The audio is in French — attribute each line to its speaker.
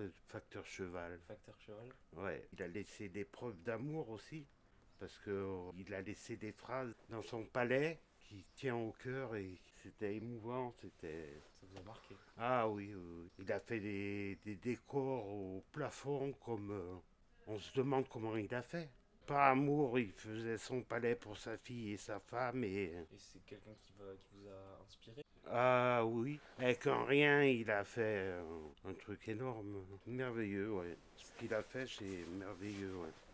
Speaker 1: facteur cheval.
Speaker 2: Facteur cheval.
Speaker 1: Ouais, il a laissé des preuves d'amour aussi, parce que il a laissé des phrases dans son palais qui tient au cœur et c'était émouvant, c'était...
Speaker 2: Ça vous a marqué.
Speaker 1: Ah oui, oui, oui. Il a fait des décors au plafond comme... on se demande comment il a fait. Par amour, il faisait son palais pour sa fille et sa femme et...
Speaker 2: Et c'est quelqu'un qui vous a inspiré.
Speaker 1: Ah oui, avec un rien, il a fait un truc énorme, merveilleux, ouais. Ce qu'il a fait, c'est merveilleux, ouais.